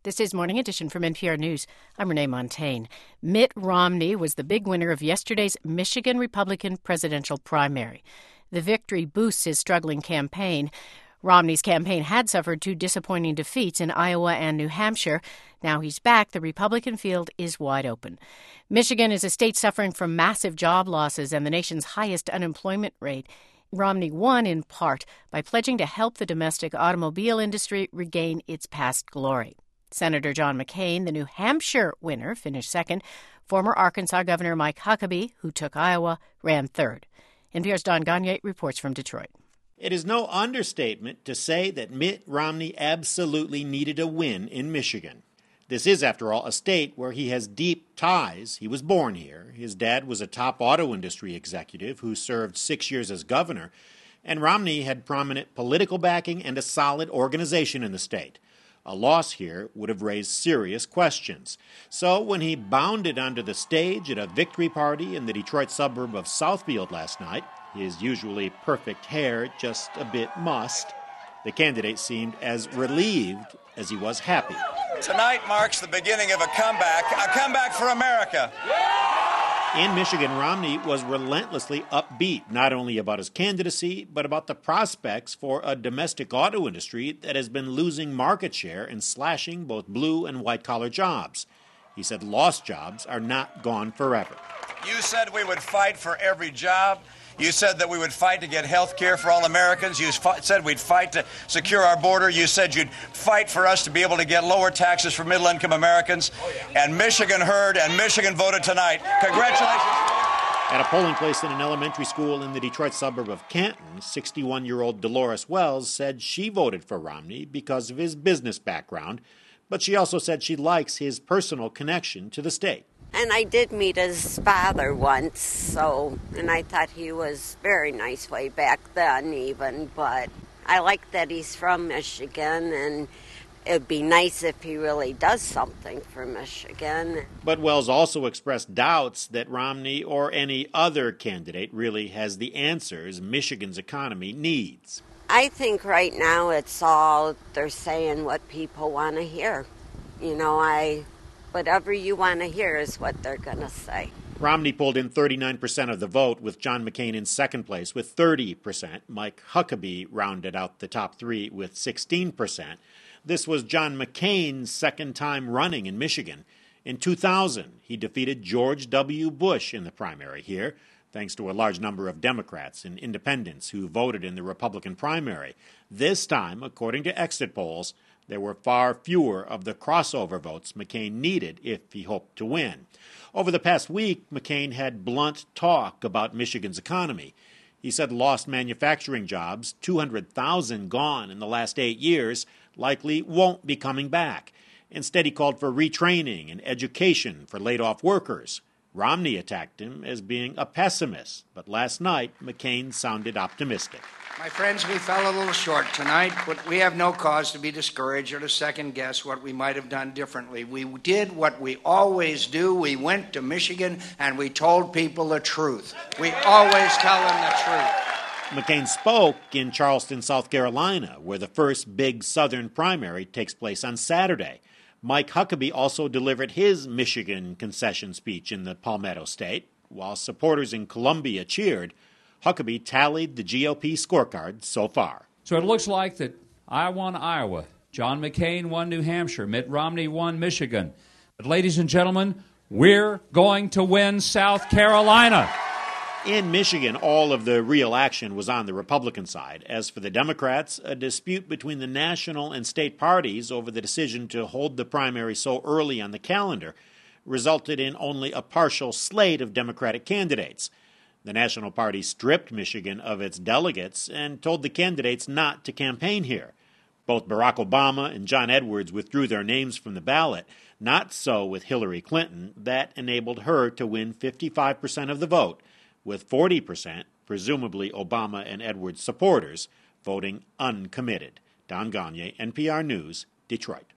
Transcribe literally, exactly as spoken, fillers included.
This is Morning Edition from N P R News. I'm Renee Montagne. Mitt Romney was the big winner of yesterday's Michigan Republican presidential primary. The victory boosts his struggling campaign. Romney's campaign had suffered two disappointing defeats in Iowa and New Hampshire. Now he's back. The Republican field is wide open. Michigan is a state suffering from massive job losses and the nation's highest unemployment rate. Romney won in part by pledging to help the domestic automobile industry regain its past glory. Senator John McCain, the New Hampshire winner, finished second. Former Arkansas Governor Mike Huckabee, who took Iowa, ran third. N P R's Don Gagné reports from Detroit. It is no understatement to say that Mitt Romney absolutely needed a win in Michigan. This is, after all, a state where he has deep ties. He was born here. His dad was a top auto industry executive who served six years as governor, and Romney had prominent political backing and a solid organization in the state. A loss here would have raised serious questions. So when he bounded onto the stage at a victory party in the Detroit suburb of Southfield last night, his usually perfect hair just a bit mussed, the candidate seemed as relieved as he was happy. Tonight marks the beginning of a comeback, a comeback for America. In Michigan, Romney was relentlessly upbeat, not only about his candidacy, but about the prospects for a domestic auto industry that has been losing market share and slashing both blue and white-collar jobs. He said lost jobs are not gone forever. You said we would fight for every job. You said that we would fight to get health care for all Americans. You said we'd fight to secure our border. You said you'd fight for us to be able to get lower taxes for middle-income Americans. And Michigan heard, and Michigan voted tonight. Congratulations. At a polling place in an elementary school in the Detroit suburb of Canton, sixty-one-year-old Dolores Wells said she voted for Romney because of his business background, but she also said she likes his personal connection to the state. And I did meet his father once, so, and I thought he was very nice way back then even, but I like that he's from Michigan, and it'd be nice if he really does something for Michigan. But Wells also expressed doubts that Romney or any other candidate really has the answers Michigan's economy needs. I think right now it's all, they're saying what people want to hear. You know, I... Whatever you want to hear is what they're going to say. Romney pulled in thirty-nine percent of the vote, with John McCain in second place with thirty percent. Mike Huckabee rounded out the top three with sixteen percent. This was John McCain's second time running in Michigan. In two thousand, he defeated George W. Bush in the primary here, thanks to a large number of Democrats and independents who voted in the Republican primary. This time, according to exit polls, there were far fewer of the crossover votes McCain needed if he hoped to win. Over the past week, McCain had blunt talk about Michigan's economy. He said lost manufacturing jobs, two hundred thousand gone in the last eight years, likely won't be coming back. Instead, he called for retraining and education for laid-off workers. Romney attacked him as being a pessimist, but last night, McCain sounded optimistic. My friends, we fell a little short tonight, but we have no cause to be discouraged or to second-guess what we might have done differently. We did what we always do. We went to Michigan, and we told people the truth. We always tell them the truth. McCain spoke in Charleston, South Carolina, where the first big Southern primary takes place on Saturday. Mike Huckabee also delivered his Michigan concession speech in the Palmetto State. While supporters in Columbia cheered, Huckabee tallied the G O P scorecard so far. So it looks like that I won Iowa, John McCain won New Hampshire, Mitt Romney won Michigan. But ladies and gentlemen, we're going to win South Carolina. In Michigan, all of the real action was on the Republican side. As for the Democrats, a dispute between the national and state parties over the decision to hold the primary so early on the calendar resulted in only a partial slate of Democratic candidates. The National Party stripped Michigan of its delegates and told the candidates not to campaign here. Both Barack Obama and John Edwards withdrew their names from the ballot. Not so with Hillary Clinton. That enabled her to win fifty-five percent of the vote, with forty percent, presumably Obama and Edwards supporters, voting uncommitted. Don Gagné, N P R News, Detroit.